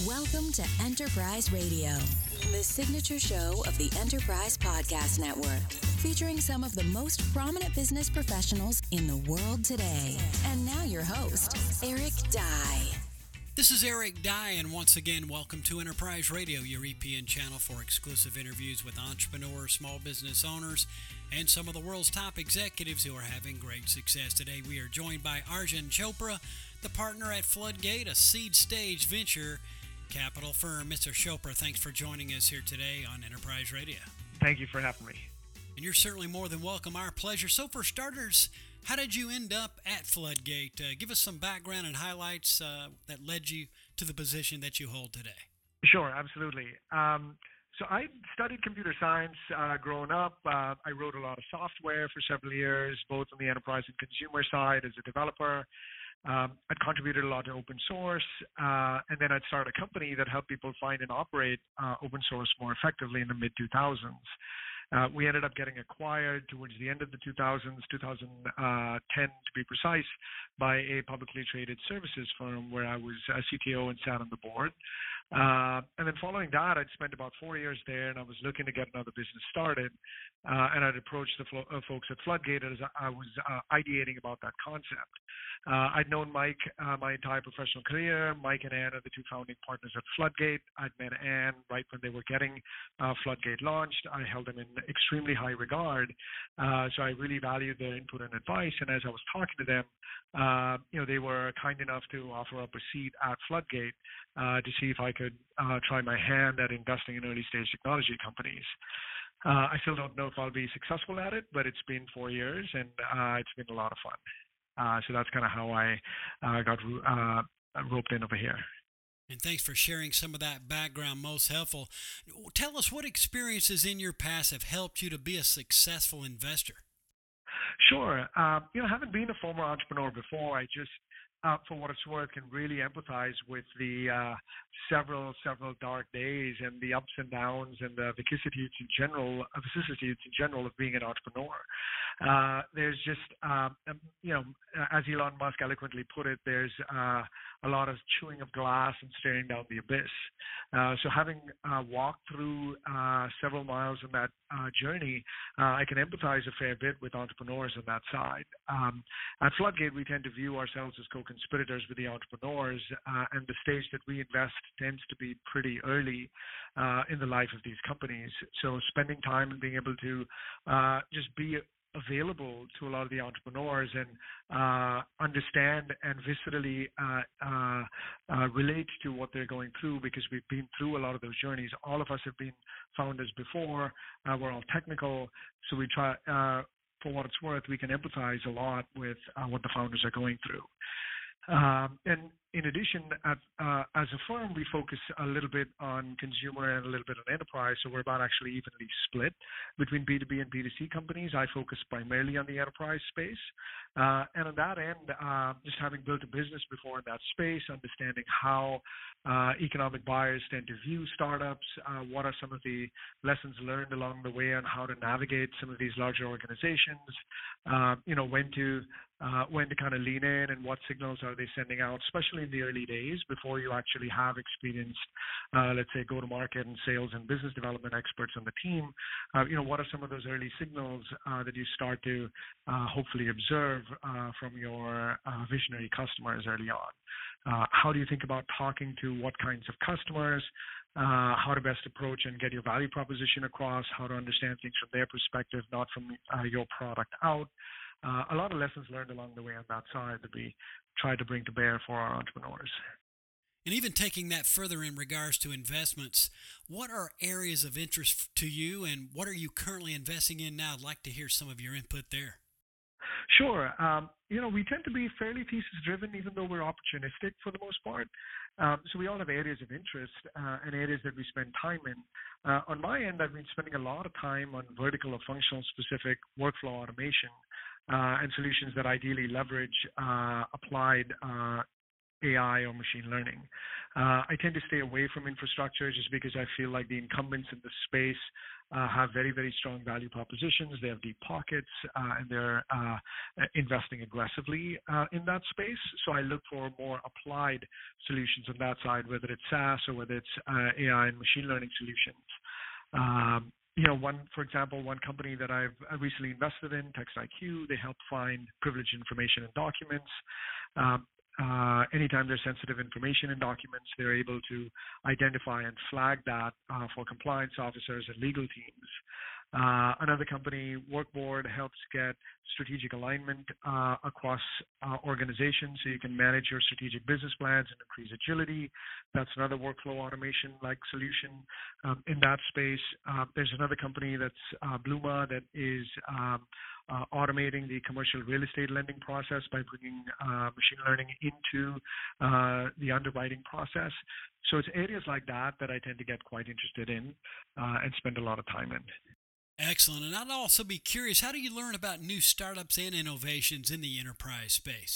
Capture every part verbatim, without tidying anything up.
Welcome to Enterprise Radio, the signature show of the Enterprise Podcast Network, featuring some of the most prominent business professionals in the world today. And now your host, Eric Dye. This is Eric Dye, and once again, welcome to Enterprise Radio, your E P N channel for exclusive interviews with entrepreneurs, small business owners, and some of the world's top executives who are having great success. Today, we are joined by Arjun Chopra, the partner at Floodgate, a seed stage venture capital firm. Mister Chopra, thanks for joining us here today on Enterprise Radio. Thank you for having me. And you're certainly more than welcome. Our pleasure. So for starters, how did you end up at Floodgate? Uh, give us some background and highlights uh, that led you to the position that you hold today. Sure, absolutely. Um, so I studied computer science uh, growing up. Uh, I wrote a lot of software for several years, both on the enterprise and consumer side as a developer. Um, I'd contributed a lot to open source, uh, and then I'd start a company that helped people find and operate uh, open source more effectively in the mid two thousands. Uh, we ended up getting acquired towards the end of the two thousands, two thousand ten to be precise, by a publicly traded services firm where I was a C T O and sat on the board. Uh, and then following that, I'd spent about four years there, and I was looking to get another business started. Uh, and I'd approached the flo- uh, folks at Floodgate as I was uh, ideating about that concept. Uh, I'd known Mike uh, my entire professional career. Mike and Ann are the two founding partners at Floodgate. I'd met Ann right when they were getting uh, Floodgate launched. I held them in extremely high regard. Uh, so I really valued their input and advice. And as I was talking to them, uh, you know, they were kind enough to offer up a seat at Floodgate uh, to see if I could uh, try my hand at investing in early stage technology companies. Uh, I still don't know if I'll be successful at it, but it's been four years and uh, it's been a lot of fun. Uh, so that's kind of how I uh, got uh, roped in over here. And thanks for sharing some of that background, most helpful. Tell us what experiences in your past have helped you to be a successful investor. Sure. Uh, you know, having been a former entrepreneur before, I just, uh, for what it's worth, can really empathize with the uh, several, several dark days and the ups and downs and the vicissitudes in general, uh, vicissitudes in general of being an entrepreneur. Uh, there's just, um, you know, as Elon Musk eloquently put it, there's uh, a lot of chewing of glass and staring down the abyss. Uh, so having uh, walked through uh, several miles on that uh, journey, uh, I can empathize a fair bit with entrepreneurs on that side. Um, at Floodgate, we tend to view ourselves as co-conspirators with the entrepreneurs, uh, and the stage that we invest tends to be pretty early uh, in the life of these companies. So spending time and being able to uh, just be available to a lot of the entrepreneurs and uh, understand and viscerally uh, uh, uh, relate to what they're going through, because we've been through a lot of those journeys. All of us have been founders before. Uh, we're all technical, so we try, uh, for what it's worth, we can empathize a lot with uh, what the founders are going through. Um, and in addition, at, uh, as a firm, we focus a little bit on consumer and a little bit on enterprise, so we're about actually evenly split between B two B and B two C companies. I focus primarily on the enterprise space. Uh, and on that end, uh, just having built a business before in that space, understanding how uh, economic buyers tend to view startups, uh, what are some of the lessons learned along the way on how to navigate some of these larger organizations, uh, you know, when to Uh, when to kind of lean in and what signals are they sending out, especially in the early days before you actually have experienced, uh, let's say, go-to-market and sales and business development experts on the team. Uh, you know, what are some of those early signals uh, that you start to uh, hopefully observe uh, from your uh, visionary customers early on? Uh, how do you think about talking to what kinds of customers? Uh, how to best approach and get your value proposition across, how to understand things from their perspective, not from uh, your product out. Uh, a lot of lessons learned along the way on that side that we try to bring to bear for our entrepreneurs. And even taking that further in regards to investments, what are areas of interest to you and what are you currently investing in now? I'd like to hear some of your input there. Sure. Um, you know, we tend to be fairly thesis-driven, even though we're opportunistic for the most part. Um, so we all have areas of interest uh, and areas that we spend time in. Uh, on my end, I've been spending a lot of time on vertical or functional-specific workflow automation uh, and solutions that ideally leverage uh, applied uh, A I or machine learning. Uh, I tend to stay away from infrastructure just because I feel like the incumbents in the space uh, have very, very strong value propositions. They have deep pockets, uh, and they're uh, investing aggressively uh, in that space. So I look for more applied solutions on that side, whether it's SaaS or whether it's uh, A I and machine learning solutions. Um, you know, one, for example, one company that I've recently invested in, TextIQ, they help find privileged information in documents. Um, Uh, anytime there's sensitive information in documents, they're able to identify and flag that uh, for compliance officers and legal teams. Uh, another company, Workboard, helps get strategic alignment uh, across uh, organizations so you can manage your strategic business plans and increase agility. That's another workflow automation-like solution um, in that space. Uh, there's another company that's uh, Bluma that is um, uh, automating the commercial real estate lending process by bringing uh, machine learning into uh, the underwriting process. So it's areas like that that I tend to get quite interested in uh, and spend a lot of time in. Excellent. And I'd also be curious, how do you learn about new startups and innovations in the enterprise space?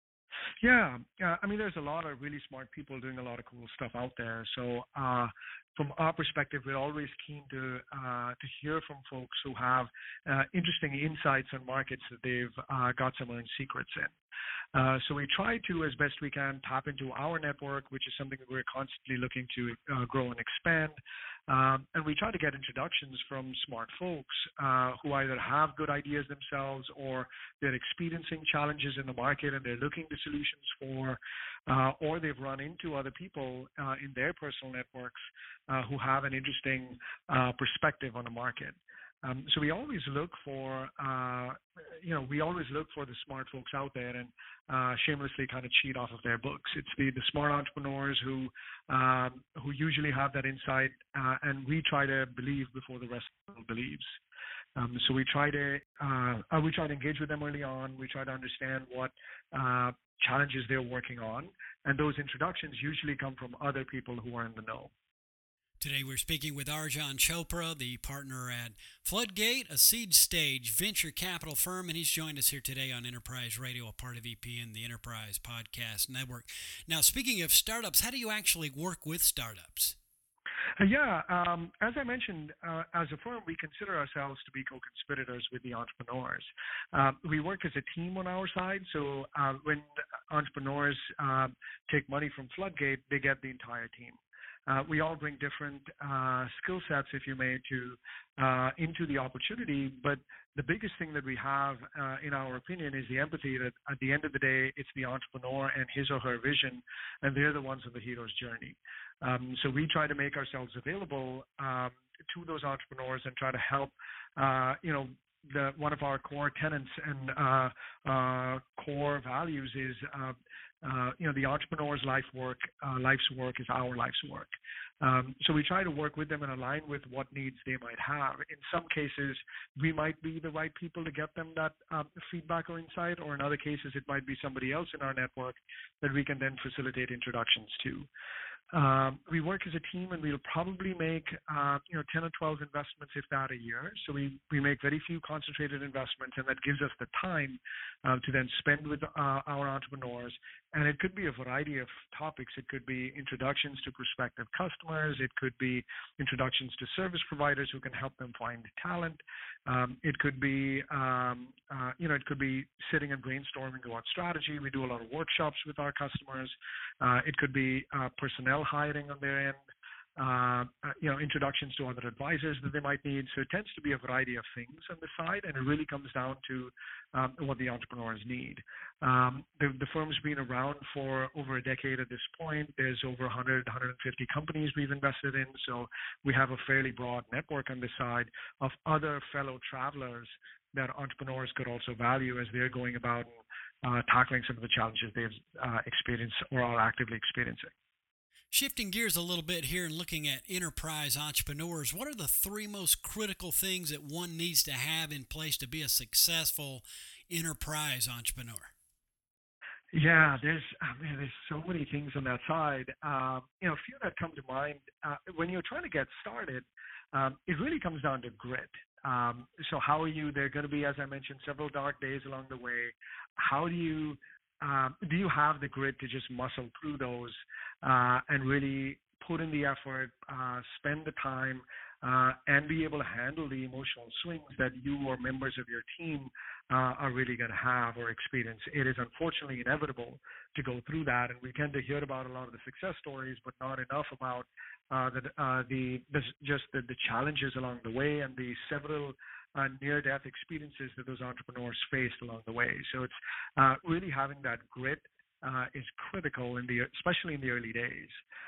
Yeah, uh, I mean, there's a lot of really smart people doing a lot of cool stuff out there. So uh, from our perspective, we're always keen to uh, to hear from folks who have uh, interesting insights on markets that they've uh, got some own secrets in. Uh, so we try to, as best we can, tap into our network, which is something that we're constantly looking to uh, grow and expand. Um, and we try to get introductions from smart folks uh, who either have good ideas themselves or they're experiencing challenges in the market and they're looking to solutions for, uh, or they've run into other people uh, in their personal networks uh, who have an interesting uh, perspective on the market. Um, so we always look for, uh, you know, we always look for the smart folks out there and uh, shamelessly kind of cheat off of their books. It's the, the smart entrepreneurs who um, who usually have that insight, uh, and we try to believe before the rest of the world believes. Um, so we try to uh, we try to engage with them early on. We try to understand what uh, challenges they're working on, and those introductions usually come from other people who are in the know. Today we're speaking with Arjan Chopra, the partner at Floodgate, a seed stage venture capital firm, and he's joined us here today on Enterprise Radio, a part of E P N, the Enterprise Podcast Network. Now, speaking of startups, how do you actually work with startups? Uh, yeah, um, as I mentioned, uh, as a firm, we consider ourselves to be co-conspirators with the entrepreneurs. Uh, we work as a team on our side, so uh, when entrepreneurs uh, take money from Floodgate, they get the entire team. Uh, we all bring different uh, skill sets, if you may, to uh, into the opportunity. But the biggest thing that we have, uh, in our opinion, is the empathy that at the end of the day, it's the entrepreneur and his or her vision, and they're the ones on the hero's journey. Um, so we try to make ourselves available um, to those entrepreneurs and try to help, uh, you know, the, one of our core tenets and uh, uh, core values is, uh, uh, you know, the entrepreneur's life work, uh, life's work is our life's work. Um, so we try to work with them and align with what needs they might have. In some cases, we might be the right people to get them that uh, feedback or insight, or in other cases, it might be somebody else in our network that we can then facilitate introductions to. Um, we work as a team, and we'll probably make uh, you know ten or twelve investments, if that, a year. So we, we make very few concentrated investments, and that gives us the time uh, to then spend with uh, our entrepreneurs. And it could be a variety of topics. It could be introductions to prospective customers. It could be introductions to service providers who can help them find talent. Um, it could be um, uh, you know it could be sitting and brainstorming about strategy. We do a lot of workshops with our customers. Uh, it could be uh, personnel hiring on their end, uh, uh, you know, introductions to other advisors that they might need. So it tends to be a variety of things on the side, and it really comes down to um, what the entrepreneurs need. Um, the, the firm's been around for over a decade at this point. There's over one hundred, one hundred fifty companies we've invested in, so we have a fairly broad network on this side of other fellow travelers that entrepreneurs could also value as they're going about uh, tackling some of the challenges they've uh, experienced or are actively experiencing. Shifting gears a little bit here and looking at enterprise entrepreneurs, what are the three most critical things that one needs to have in place to be a successful enterprise entrepreneur? Yeah, there's I mean, there's so many things on that side. Um, you know, a few that come to mind uh, when you're trying to get started. Um, it really comes down to grit. Um, so how are you? There are going to be, as I mentioned, several dark days along the way. How do you um, do you have the grit to just muscle through those uh, and really put in the effort, uh, spend the time, uh, and be able to handle the emotional swings that you or members of your team uh, are really going to have or experience. It is unfortunately inevitable to go through that, and we tend to hear about a lot of the success stories, but not enough about uh, the, uh, the, the just the, the challenges along the way and the several uh, near-death experiences that those entrepreneurs faced along the way. So it's uh, really having that grit uh, is critical in the, especially in the early days.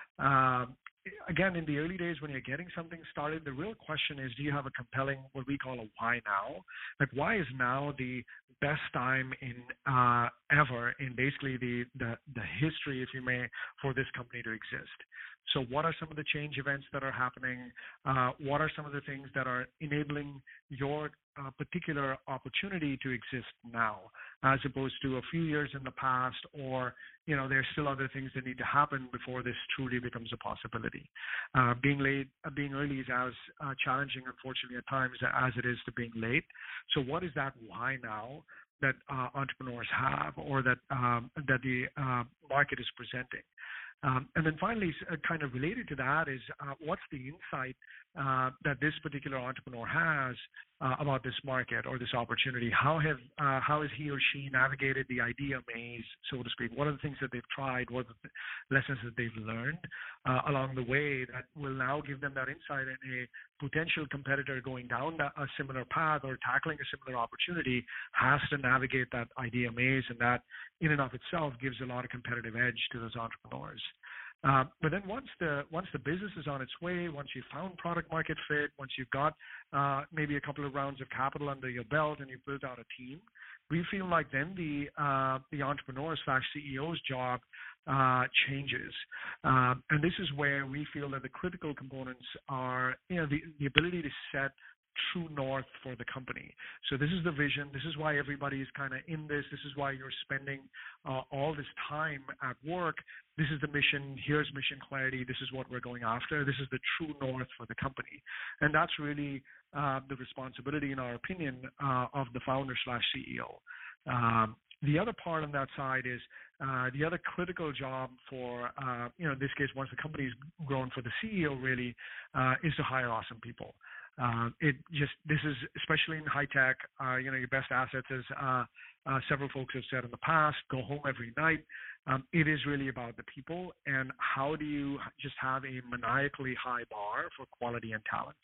Um, again, in the early days when you're getting something started, the real question is, do you have a compelling, what we call a why now? Like, why is now the best time in uh, ever in basically the, the, the history, if you may, for this company to exist? So what are some of the change events that are happening? Uh, what are some of the things that are enabling your uh, particular opportunity to exist now, as opposed to a few years in the past, or, you know, there's still other things that need to happen before this truly becomes a possibility. Uh, being late, uh, being early is as uh, challenging, unfortunately, at times as it is to being late. So what is that why now that uh, entrepreneurs have, or that um, that the uh, market is presenting? Um, and then finally, uh, kind of related to that is uh, what's the insight uh, that this particular entrepreneur has uh, about this market or this opportunity? How have uh, how has he or she navigated the idea maze, so to speak? What are the things that they've tried? What are the lessons that they've learned uh, along the way that will now give them that insight, and a potential competitor going down a similar path or tackling a similar opportunity has to navigate that idea maze, and that in and of itself gives a lot of competitive edge to those entrepreneurs. Uh, but then once the once the business is on its way, once you've found product market fit, once you've got uh, maybe a couple of rounds of capital under your belt and you've built out a team, we feel like then the uh, the entrepreneur slash C E O's job uh, changes. Uh, and this is where we feel that the critical components are, you know, the, the ability to set true north for the company. So this is the vision. This is why everybody is kind of in this. This is why you're spending uh, all this time at work. This is the mission. Here's mission clarity. This is what we're going after. This is the true north for the company. And that's really uh, the responsibility, in our opinion, uh, of the founder slash C E O. Um, the other part on that side is uh, the other critical job for, uh, you know, in this case, once the company's grown, for the C E O really uh, is to hire awesome people. Uh, it just, this is, especially in high tech, uh, you know, your best assets, as uh, uh, several folks have said in the past, go home every night. Um, it is really about the people, and how do you just have a maniacally high bar for quality and talent.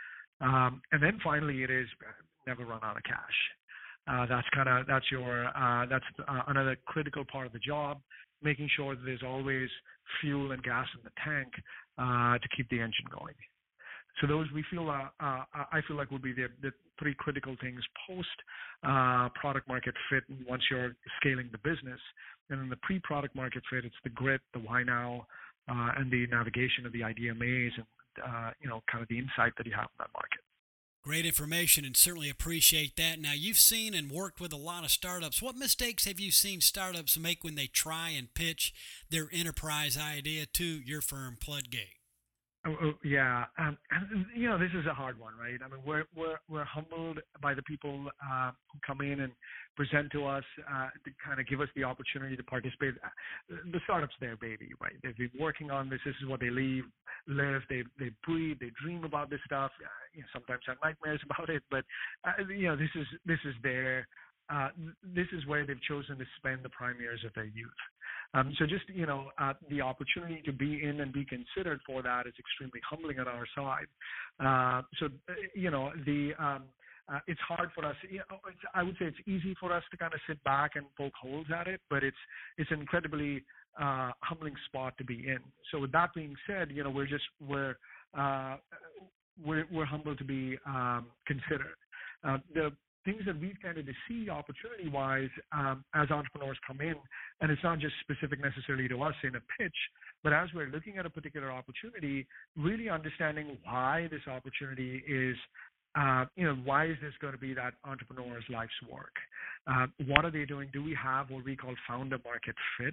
Um, and then finally, it is never run out of cash. Uh, that's kind of, that's your, uh, that's uh, another critical part of the job, making sure that there's always fuel and gas in the tank uh, to keep the engine going. So those we feel, uh, uh, I feel like would be the, the three critical things post uh, product market fit, and once you're scaling the business. And then the pre-product market fit, it's the grit, the why now, uh, and the navigation of the idea maze, and uh, you know, kind of the insight that you have in that market. Great information, and certainly appreciate that. Now, you've seen and worked with a lot of startups. What mistakes have you seen startups make when they try and pitch their enterprise idea to your firm, Floodgate? Oh, oh, yeah, um, and, you know, this is a hard one, right? I mean, we're we're we're humbled by the people uh, who come in and present to us uh, to kind of give us the opportunity to participate. The startup's their baby, right? They've been working on this. This is what they live, live. They they breathe. They dream about this stuff. Uh, you know, sometimes have nightmares about it, but uh, you know, this is this is their. Uh, this is where they've chosen to spend the prime years of their youth. Um, so just, you know, uh, the opportunity to be in and be considered for that is extremely humbling on our side. Uh, so, you know, the um, uh, it's hard for us. You know, it's, I would say it's easy for us to kind of sit back and poke holes at it, but it's it's an incredibly uh, humbling spot to be in. So with that being said, you know, we're just we're uh, we're, we're humbled to be um, considered. Uh, the things that we've tended to see opportunity-wise um, as entrepreneurs come in, and it's not just specific necessarily to us in a pitch, but as we're looking at a particular opportunity, really understanding why this opportunity is, uh, you know, why is this going to be that entrepreneur's life's work? Uh, what are they doing? Do we have what we call founder market fit?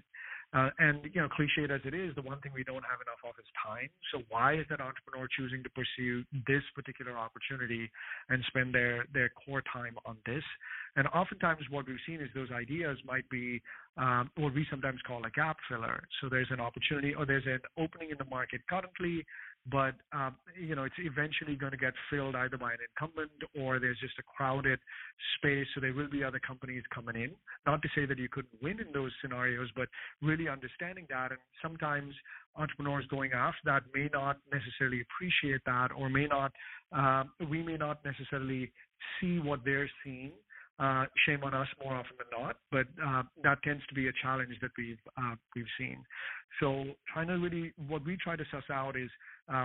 Uh, and, you know, cliched as it is, the one thing we don't have enough of is time. So why is that entrepreneur choosing to pursue this particular opportunity and spend their, their core time on this? And oftentimes what we've seen is those ideas might be um, what we sometimes call a gap filler. So there's an opportunity or there's an opening in the market currently, but um, you know, it's eventually going to get filled either by an incumbent or there's just a crowded space. So there will be other companies coming in. Not to say that you couldn't win in those scenarios, but really understanding that. And sometimes entrepreneurs going after that may not necessarily appreciate that, or may not, um, we may not necessarily see what they're seeing. Uh, shame on us more often than not, but uh, that tends to be a challenge that we've uh, we've seen. So trying to really, what we try to suss out is, uh,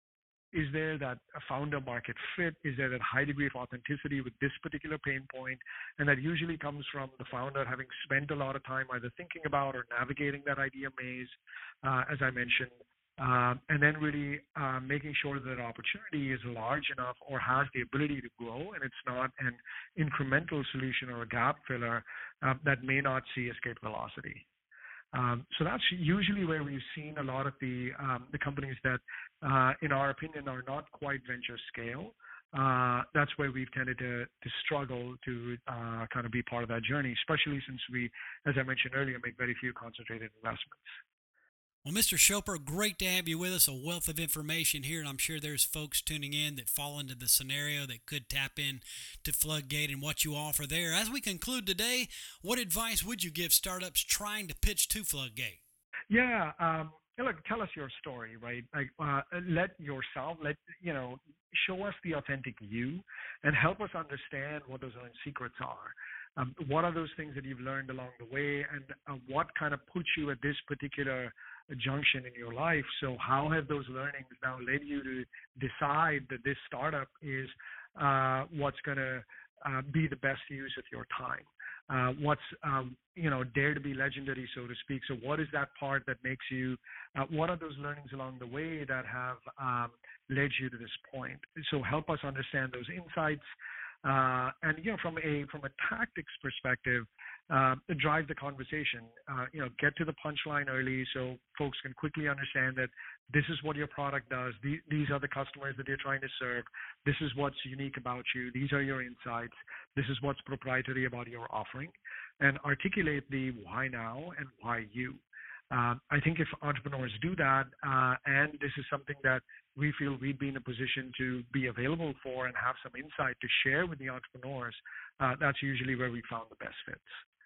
is there that a founder market fit? Is there that high degree of authenticity with this particular pain point? And that usually comes from the founder having spent a lot of time either thinking about or navigating that idea maze, uh, as I mentioned. Um, and then really uh, making sure that opportunity is large enough or has the ability to grow, and it's not an incremental solution or a gap filler uh, that may not see escape velocity. Um, so that's usually where we've seen a lot of the um, the companies that, uh, in our opinion, are not quite venture scale. Uh, that's where we've tended to, to struggle to uh, kind of be part of that journey, especially since we, as I mentioned earlier, make very few concentrated investments. Well, Mister Chopra, great to have you with us. A wealth of information here, and I'm sure there's folks tuning in that fall into the scenario that could tap in to Floodgate and what you offer there. As we conclude today, what advice would you give startups trying to pitch to Floodgate? Yeah, um, look, tell us your story, right? Like, uh, let yourself, let you know, show us the authentic you, and help us understand what those own secrets are. Um, what are those things that you've learned along the way, and uh, what kind of puts you at this particular junction in your life? So how have those learnings now led you to decide that this startup is uh, what's going to uh, be the best use of your time? Uh, what's, um, you know, dare to be legendary, so to speak. So what is that part that makes you, uh, what are those learnings along the way that have um, led you to this point? So help us understand those insights. Uh, and, you know, from a from a tactics perspective, uh, drive the conversation. Uh, you know, get to the punchline early so folks can quickly understand that this is what your product does. The, these are the customers that you're trying to serve. This is what's unique about you. These are your insights. This is what's proprietary about your offering. And articulate the why now and why you. Uh, I think if entrepreneurs do that, uh, and this is something that we feel we'd be in a position to be available for and have some insight to share with the entrepreneurs, uh, that's usually where we found the best fits.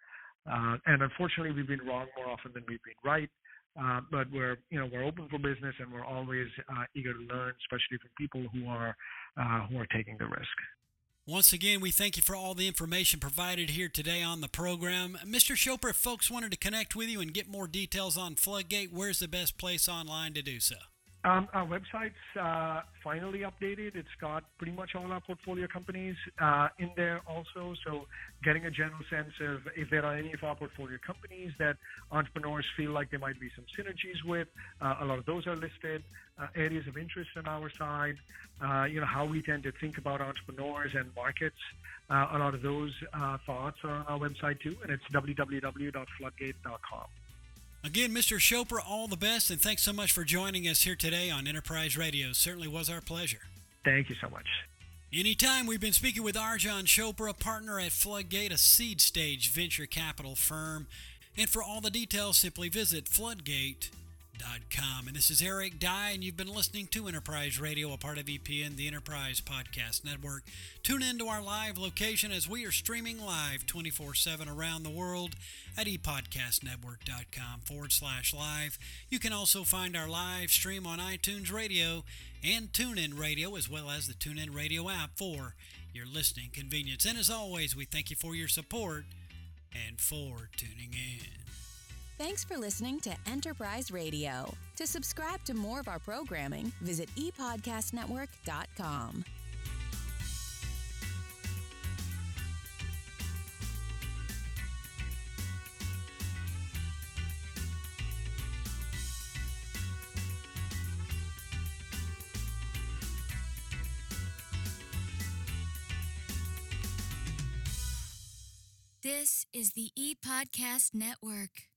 Uh, and unfortunately, we've been wrong more often than we've been right. Uh, but we're, you know, we're open for business, and we're always uh, eager to learn, especially from people who are uh, who are taking the risk. Once again, we thank you for all the information provided here today on the program. Mister Chopra, if folks wanted to connect with you and get more details on Floodgate, where's the best place online to do so? Um, our website's uh, finally updated. It's got pretty much all our portfolio companies uh, in there also. So getting a general sense of if there are any of our portfolio companies that entrepreneurs feel like there might be some synergies with, uh, a lot of those are listed. Uh, areas of interest on our side, uh, you know, how we tend to think about entrepreneurs and markets. Uh, a lot of those uh, thoughts are on our website too, and it's w w w dot floodgate dot com. Again, Mister Chopra, all the best, and thanks so much for joining us here today on Enterprise Radio. Certainly was our pleasure. Thank you so much. Anytime. We've been speaking with Arjan Chopra, partner at Floodgate, a seed stage venture capital firm. And for all the details, simply visit floodgate dot com. And this is Eric Dye, and you've been listening to Enterprise Radio, a part of E P N, the Enterprise Podcast Network. Tune in to our live location as we are streaming live twenty-four seven around the world at epodcastnetwork.com forward slash live. You can also find our live stream on iTunes Radio and TuneIn Radio, as well as the TuneIn Radio app for your listening convenience. And as always, we thank you for your support and for tuning in. Thanks for listening to Enterprise Radio. To subscribe to more of our programming, visit e podcast network dot com. This is the ePodcast Network.